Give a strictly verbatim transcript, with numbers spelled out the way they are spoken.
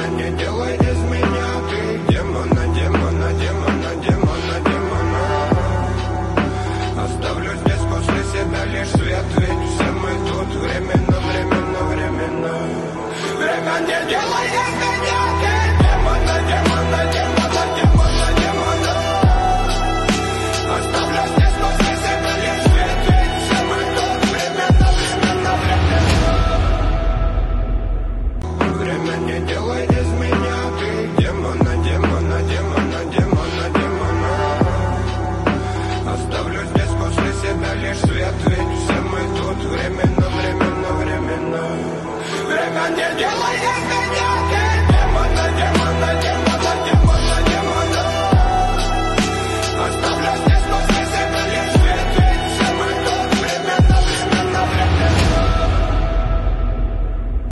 Время не делай из меня ты демона, демона, демона, демона, демона. Оставлю здесь после себя лишь свет, ведь все мы тут временно, временно, временно. Время не делай из меня ты демона, демона, демона, демона, демона. Оставлю здесь после себя лишь свет, ведь все мы тут временно, временно, временно. Время не делай из меня ты демона, демона, демона, демона, демона. Оставлю здесь после себя лишь свет, ведь все мы тут временно, временно, временно. Время не делай из меня ты